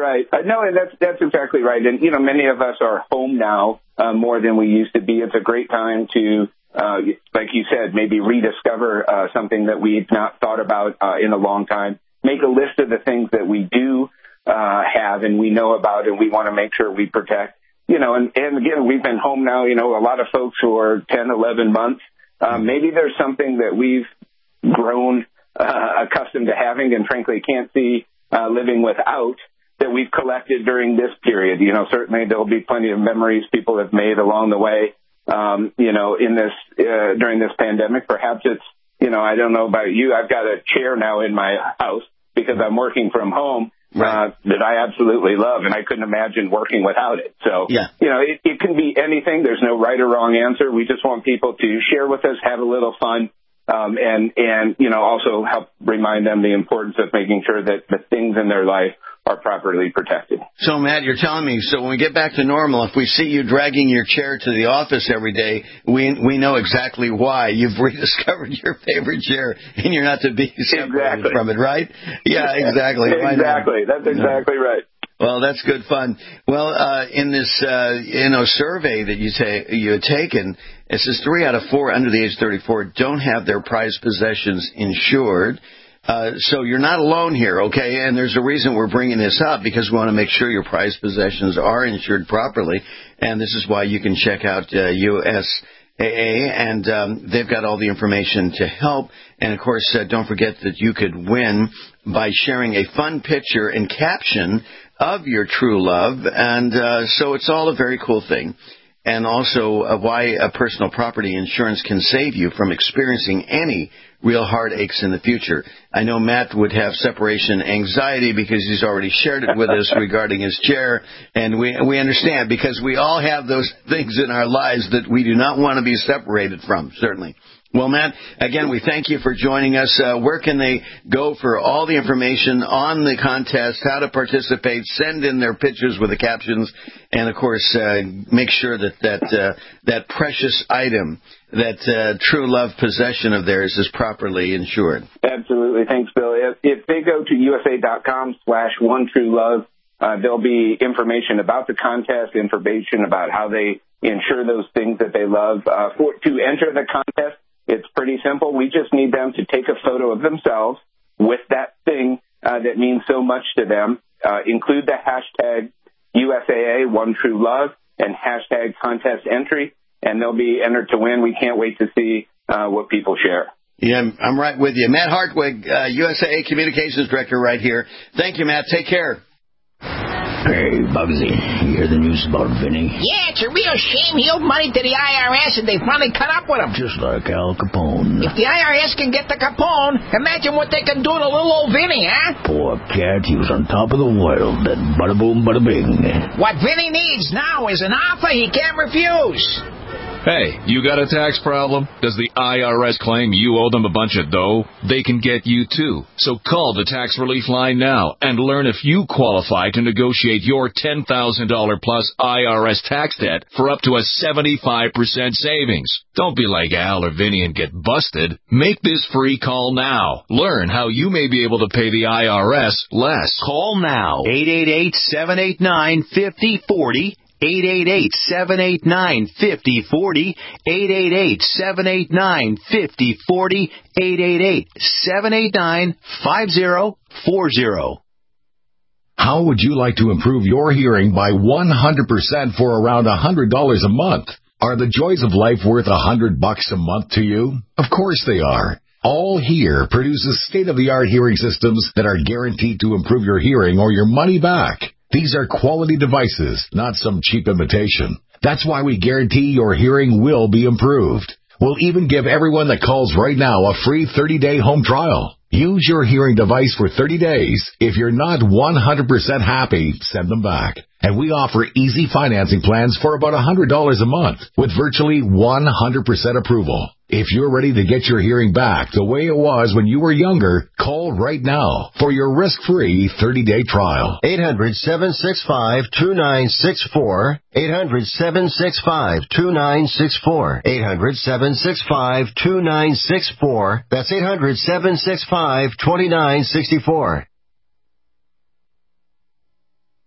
Right. No, and that's exactly right. And, many of us are home now more than we used to be. It's a great time to, like you said, maybe rediscover something that we've not thought about in a long time. Make a list of the things that we do have and we know about and we want to make sure we protect. And again, we've been home now, a lot of folks who are 10, 11 months. Maybe there's something that we've grown accustomed to having and frankly can't see living without that we've collected during this period. Certainly there'll be plenty of memories people have made along the way, in this, during this pandemic. Perhaps it's, I don't know about you, I've got a chair now in my house because I'm working from home. Right. That I absolutely love, and I couldn't imagine working without it. So, it can be anything. There's no right or wrong answer. We just want people to share with us, have a little fun, and also help remind them the importance of making sure that the things in their life are properly protected. So, Matt, you're telling me, so when we get back to normal, if we see you dragging your chair to the office every day, we know exactly why. You've rediscovered your favorite chair, and you're not to be separated from it, right? Yeah, exactly. Exactly. That's exactly right. Well, that's good fun. Well, in this, survey that you had taken, it says 3 out of 4 under the age of 34 don't have their prized possessions insured. So you're not alone here, okay? And there's a reason we're bringing this up, because we want to make sure your prized possessions are insured properly. And this is why you can check out USAA, and they've got all the information to help. And, of course, don't forget that you could win by sharing a fun picture and caption of your true love. And so it's all a very cool thing. And also why a personal property insurance can save you from experiencing any real heartaches in the future. I know Matt would have separation anxiety because he's already shared it with us regarding his chair, and we understand because we all have those things in our lives that we do not want to be separated from, certainly. Well, Matt, again, we thank you for joining us. Where can they go for all the information on the contest, how to participate, send in their pictures with the captions, and, of course, make sure that precious item, that true love possession of theirs is properly insured? Absolutely. Thanks, Bill. If they go to USA.com/OneTrueLove, there'll be information about the contest, information about how they insure those things that they love. To enter the contest, it's pretty simple. We just need them to take a photo of themselves with that thing that means so much to them. Include the hashtag USAA OneTrueLove and hashtag contest entry, and they'll be entered to win. We can't wait to see what people share. Yeah, I'm right with you. Matt Hartwig, USAA Communications Director right here. Thank you, Matt. Take care. Hey, Bugsy, you hear the news about Vinny? Yeah, it's a real shame. He owed money to the IRS, and they finally cut up with him. Just like Al Capone. If the IRS can get the Capone, imagine what they can do to little old Vinny, huh? Poor cat, he was on top of the world, then bada boom, bada bing. What Vinny needs now is an offer he can't refuse. Hey, you got a tax problem? Does the IRS claim you owe them a bunch of dough? They can get you too. So call the Tax Relief Line now and learn if you qualify to negotiate your $10,000 plus IRS tax debt for up to a 75% savings. Don't be like Al or Vinny and get busted. Make this free call now. Learn how you may be able to pay the IRS less. Call now. 888-789-5040. 888-789-5040, 888-789-5040, 888-789-5040. How would you like to improve your hearing by 100% for around $100 a month? Are the joys of life worth $100 a month to you? Of course they are. All Hear produces state-of-the-art hearing systems that are guaranteed to improve your hearing or your money back. These are quality devices, not some cheap imitation. That's why we guarantee your hearing will be improved. We'll even give everyone that calls right now a free 30-day home trial. Use your hearing device for 30 days. If you're not 100% happy, send them back. And we offer easy financing plans for about $100 a month with virtually 100% approval. If you're ready to get your hearing back the way it was when you were younger, call right now for your risk-free 30-day trial. 800-765-2964. 800-765-2964. 800-765-2964. That's 800-765-2964.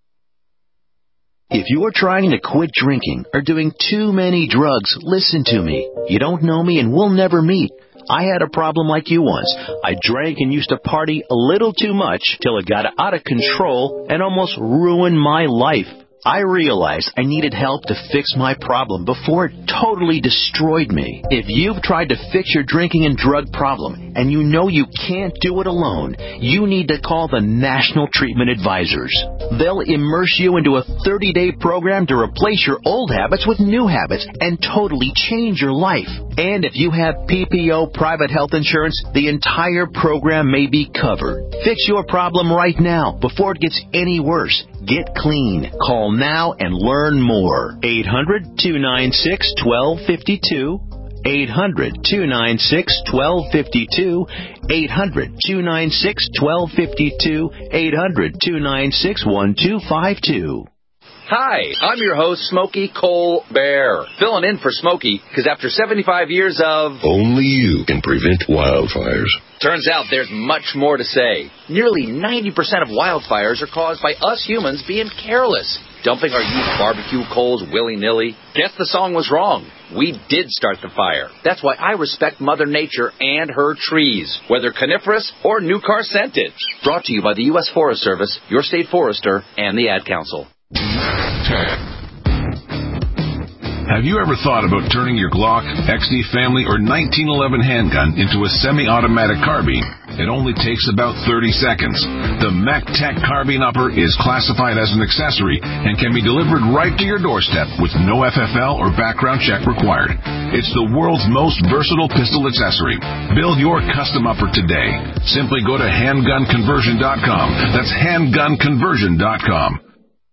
If you're trying to quit drinking or doing too many drugs, listen to me. You don't know me and we'll never meet. I had a problem like you once. I drank and used to party a little too much till it got out of control and almost ruined my life. I realized I needed help to fix my problem before it totally destroyed me. If you've tried to fix your drinking and drug problem and you know you can't do it alone, you need to call the National Treatment Advisors. They'll immerse you into a 30-day program to replace your old habits with new habits and totally change your life. And if you have PPO private health insurance, the entire program may be covered. Fix your problem right now before it gets any worse. Get clean. Call now and learn more. 800-296-1252. 800-296-1252. 800-296-1252. 800-296-1252. Hi, I'm your host, Smokey Cole Bear, filling in for Smokey because after 75 years of... Only you can prevent wildfires. Turns out there's much more to say. Nearly 90% of wildfires are caused by us humans being careless, dumping our used barbecue coals willy-nilly. Guess the song was wrong. We did start the fire. That's why I respect Mother Nature and her trees, whether coniferous or new car scented. Brought to you by the U.S. Forest Service, your state forester, and the Ad Council. Have you ever thought about turning your Glock, XD Family, or 1911 handgun into a semi-automatic carbine? It only takes about 30 seconds. The MacTech Carbine Upper is classified as an accessory and can be delivered right to your doorstep with no FFL or background check required. It's the world's most versatile pistol accessory. Build your custom upper today. Simply go to handgunconversion.com. That's handgunconversion.com.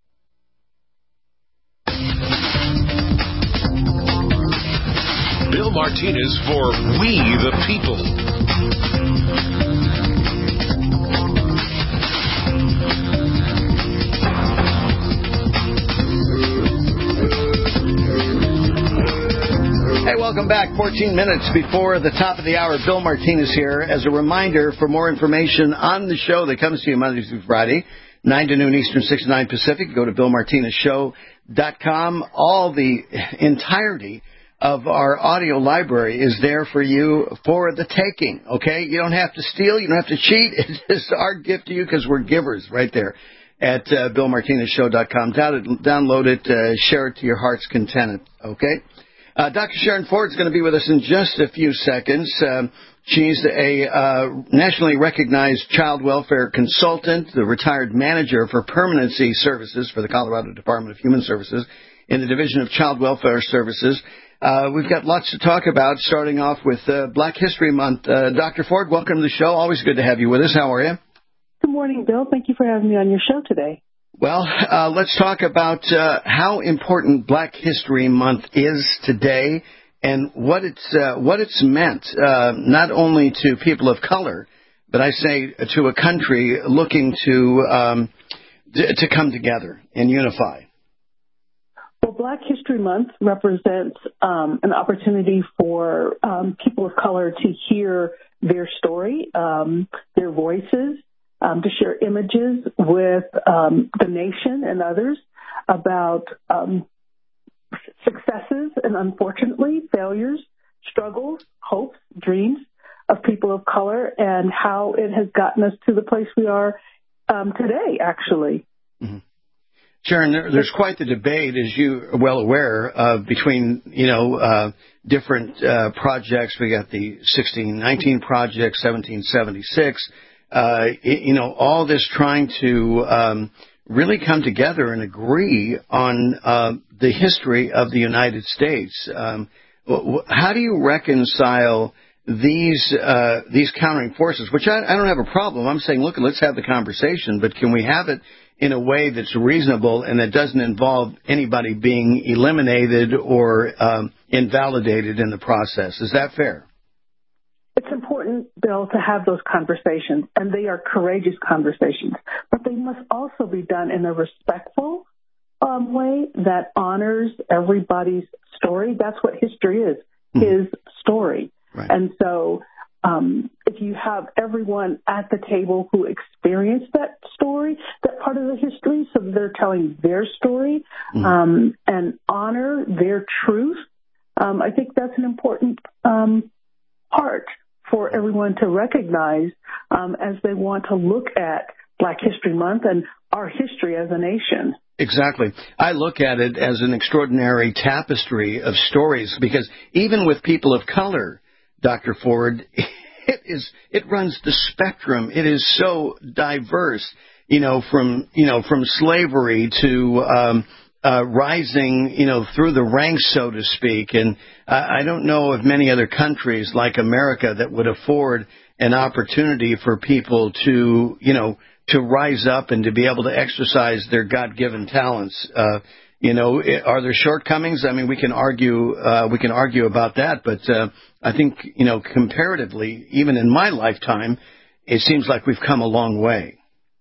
Bill Martinez for We the People. Hey, welcome back. 14 minutes before the top of the hour. Bill Martinez here. As a reminder, for more information on the show that comes to you Monday through Friday, 9 to noon Eastern, 6 to 9 Pacific, go to BillMartinezShow.com. All the entirety of our audio library is there for you for the taking, okay? You don't have to steal. You don't have to cheat. It is our gift to you because we're givers right there at BillMartinezShow.com. Download it, share it to your heart's content, okay? Dr. Sharon Ford is going to be with us in just a few seconds. She's a nationally recognized child welfare consultant, the retired manager for permanency services for the Colorado Department of Human Services in the Division of Child Welfare Services. We've got lots to talk about, starting off with Black History Month. Dr. Ford, welcome to the show. Always good to have you with us. How are you? Good morning, Bill. Thank you for having me on your show today. Well, let's talk about how important Black History Month is today and what it's meant, not only to people of color, but I say to a country looking to come together and unify. Well, Black History Month represents an opportunity for people of color to hear their story, their voices, to share images with the nation and others about successes and, unfortunately, failures, struggles, hopes, dreams of people of color and how it has gotten us to the place we are today, actually. Mm-hmm. Sharon, there's quite the debate, as you are well aware, between, different projects. We got the 1619 Project, 1776, all this trying to really come together and agree on the history of the United States. How do you reconcile these countering forces, which I don't have a problem. I'm saying, look, let's have the conversation, but can we have it in a way that's reasonable and that doesn't involve anybody being eliminated or invalidated in the process? Is that fair? It's important, Bill, to have those conversations, and they are courageous conversations, but they must also be done in a respectful way that honors everybody's story. That's what history is, his story. Right. And so if you have everyone at the table who experienced that story, story, that part of the history, so they're telling their story, and honor their truth. I think that's an important part for everyone to recognize as they want to look at Black History Month and our history as a nation. Exactly. I look at it as an extraordinary tapestry of stories, because even with people of color, Dr. Ford, it runs the spectrum. It is so diverse, from slavery to rising, through the ranks, so to speak. And I don't know of many other countries like America that would afford an opportunity for people to rise up and to be able to exercise their God-given talents. Are there shortcomings? I mean, we can argue about that, but I think, comparatively, even in my lifetime, it seems like we've come a long way.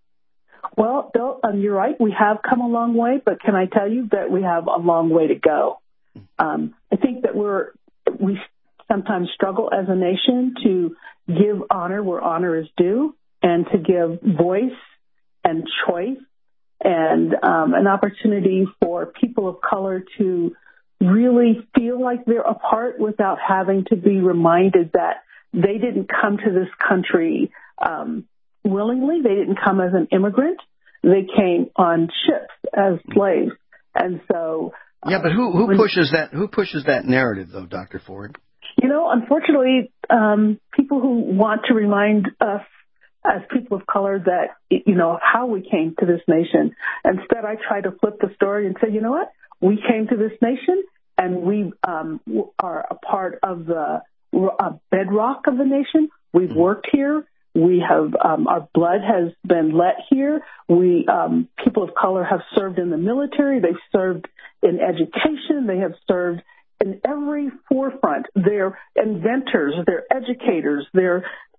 Well, Bill, you're right. We have come a long way, but can I tell you that we have a long way to go? I think that we sometimes struggle as a nation to give honor where honor is due, and to give voice and choice and an opportunity for people of color to really feel like they're a part without having to be reminded that they didn't come to this country willingly. They didn't come as an immigrant. They came on ships as slaves. And so... Yeah, but who pushes that? Who pushes that narrative, though, Dr. Ford? Unfortunately, people who want to remind us as people of color that, how we came to this nation. Instead, I try to flip the story and say, you know what? We came to this nation, and we are a part of the bedrock of the nation. We've worked here. We have our blood has been let here. We people of color have served in the military. They've served in education. They have served in every forefront. They're inventors. They're educators. They're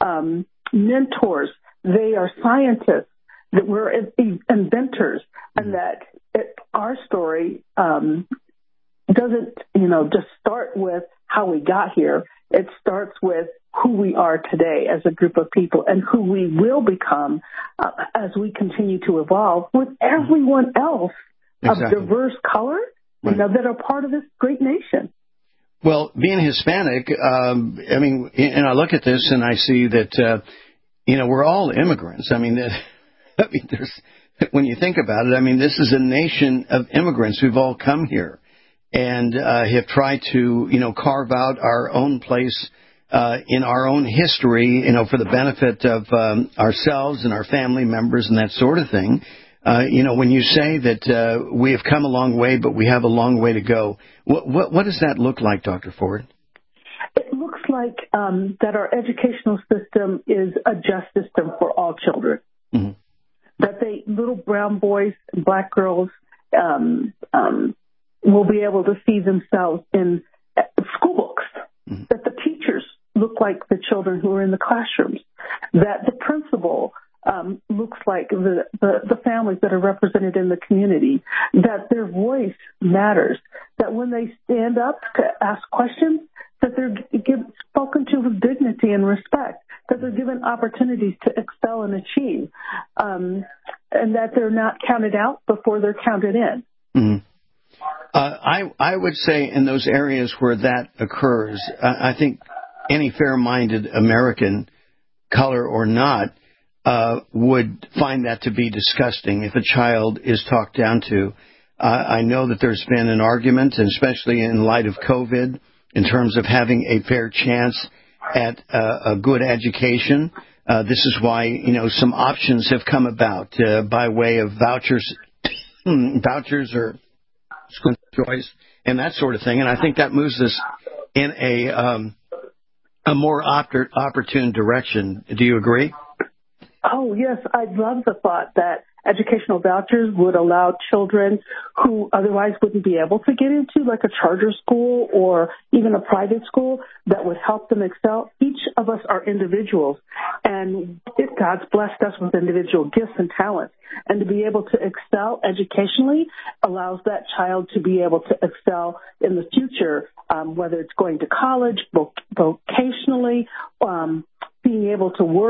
mentors. They are scientists. That we're inventors, and that our story doesn't, just start with how we got here. It starts with who we are today as a group of people and who we will become as we continue to evolve with everyone else of diverse color, that are part of this great nation. Well, being Hispanic, and I look at this and I see that, we're all immigrants. When you think about it, this is a nation of immigrants who've all come here and have tried to, carve out our own place in our own history, for the benefit of ourselves and our family members and that sort of thing. When you say that we have come a long way, but we have a long way to go, what does that look like, Dr. Ford? It looks like that our educational system is a just system for all children. Mm-hmm. That little brown boys and black girls will be able to see themselves in school books. Mm-hmm. That the teachers look like the children who are in the classrooms. That the principal looks like the families that are represented in the community. That their voice matters. That when they stand up to ask questions, that they're spoken to with dignity and respect, that they're given opportunities to excel and achieve, and that they're not counted out before they're counted in. Mm-hmm. I would say in those areas where that occurs, I think any fair-minded American, color or not, would find that to be disgusting if a child is talked down to. I know that there's been an argument, and especially in light of COVID, in terms of having a fair chance at a good education. This is why, some options have come about by way of vouchers or school choice and that sort of thing. And I think that moves us in a more opportune direction. Do you agree? Oh, yes. I love the thought that educational vouchers would allow children who otherwise wouldn't be able to get into, like a charter school or even a private school, that would help them excel. Each of us are individuals, and God's blessed us with individual gifts and talents. And to be able to excel educationally allows that child to be able to excel in the future, whether it's going to college, vocationally, being able to work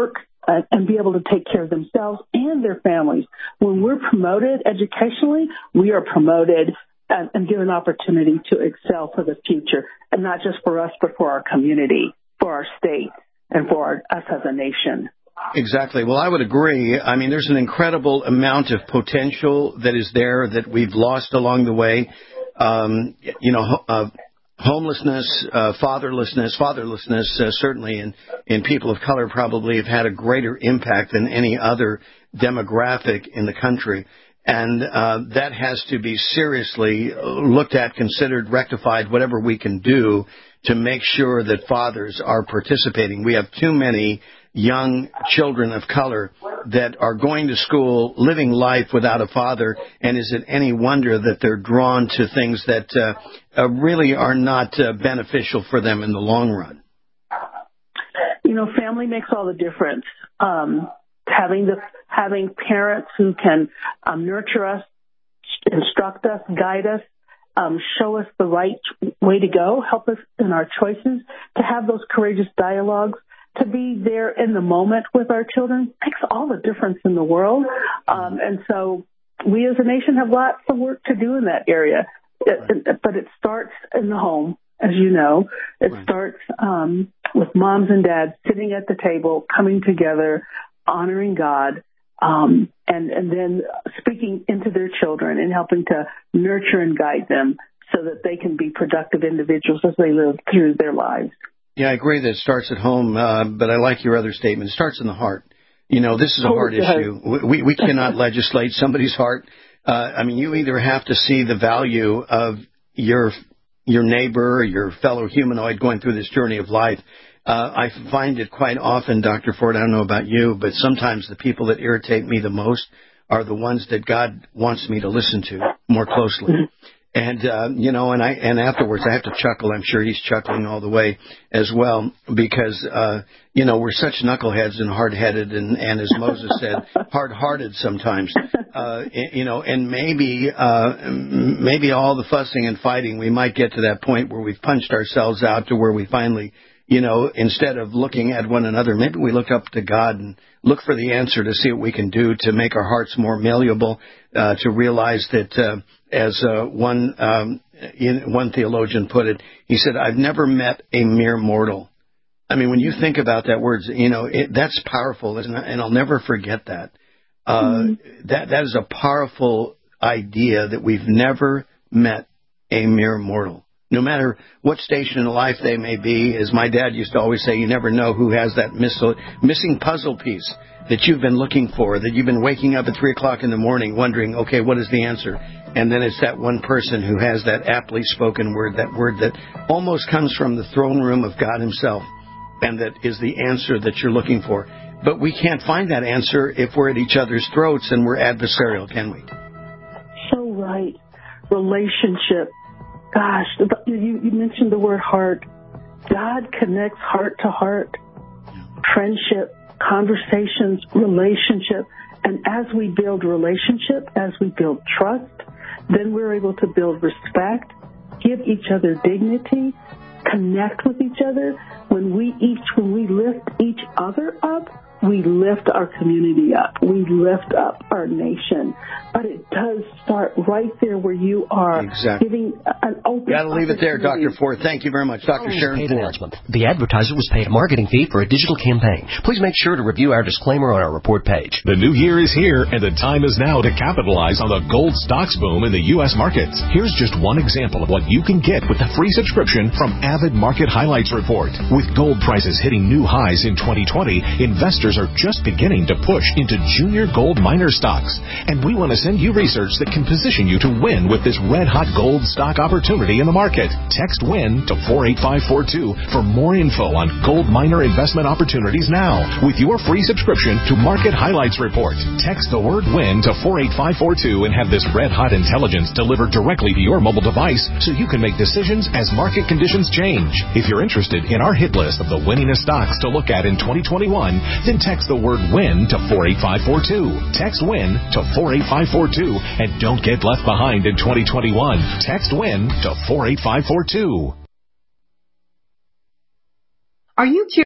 and be able to take care of themselves and their families. When we're promoted educationally, we are promoted and given opportunity to excel for the future, and not just for us, but for our community, for our state, and for us as a nation. Exactly. Well, I would agree. I mean, there's an incredible amount of potential that is there that we've lost along the way. Homelessness, fatherlessness, certainly in people of color probably have had a greater impact than any other demographic in the country. And that has to be seriously looked at, considered, rectified, whatever we can do to make sure that fathers are participating. We have too many young children of color that are going to school, living life without a father, and is it any wonder that they're drawn to things that really are not beneficial for them in the long run? Family makes all the difference. Having parents who can nurture us, instruct us, guide us, show us the right way to go, help us in our choices, to have those courageous dialogues, to be there in the moment with our children makes all the difference in the world. And so we as a nation have lots of work to do in that area. But it starts in the home, as you know. It starts with moms and dads sitting at the table, coming together, honoring God, and then speaking into their children and helping to nurture and guide them so that they can be productive individuals as they live through their lives. Yeah, I agree that it starts at home, but I like your other statement. It starts in the heart. This is a hard issue. We cannot legislate somebody's heart. You either have to see the value of your neighbor, your fellow humanoid going through this journey of life. I find it quite often, Dr. Ford, I don't know about you, but sometimes the people that irritate me the most are the ones that God wants me to listen to more closely. And, and afterwards I have to chuckle. I'm sure he's chuckling all the way as well because, we're such knuckleheads and hard-headed and as Moses said, hard-hearted sometimes. And maybe all the fussing and fighting, we might get to that point where we've punched ourselves out to where we finally, instead of looking at one another, maybe we look up to God and look for the answer to see what we can do to make our hearts more malleable, to realize that, as one theologian put it, he said, I've never met a mere mortal. When you think about that word, that's powerful, isn't it? And I'll never forget that. That is a powerful idea that we've never met a mere mortal. No matter what station in life they may be, as my dad used to always say, you never know who has that missing puzzle piece that you've been looking for, that you've been waking up at 3 o'clock in the morning wondering, okay, what is the answer? And then it's that one person who has that aptly spoken word that almost comes from the throne room of God himself, and that is the answer that you're looking for. But we can't find that answer if we're at each other's throats and we're adversarial, can we? So right. Relationship. Gosh, you mentioned the word heart. God connects heart to heart, friendship, conversations, relationship. And as we build relationship, as we build trust, then we're able to build respect, give each other dignity, connect with each other. When we lift each other up, we lift our community up. We lift up our nation. But it does start right there where you are. Exactly. Giving an open Got to leave it there, Dr. Ford. Thank you very much. Dr. Sharon Ford. Announcement. The advertiser was paid a marketing fee for a digital campaign. Please make sure to review our disclaimer on our report page. The new year is here, and the time is now to capitalize on the gold stocks boom in the U.S. markets. Here's just one example of what you can get with the free subscription from Avid Market Highlights Report. With gold prices hitting new highs in 2020, investors are just beginning to push into junior gold miner stocks. And we want to send you research that can position you to win with this red-hot gold stock opportunity in the market. Text WIN to 48542 for more info on gold miner investment opportunities now with your free subscription to Market Highlights Report. Text the word WIN to 48542 and have this red-hot intelligence delivered directly to your mobile device so you can make decisions as market conditions change. If you're interested in our hit list of the winningest stocks to look at in 2021, then text the word WIN to 48542. Text WIN to 48542 and don't get left behind in 2021. Text WIN to 48542. Are you curious?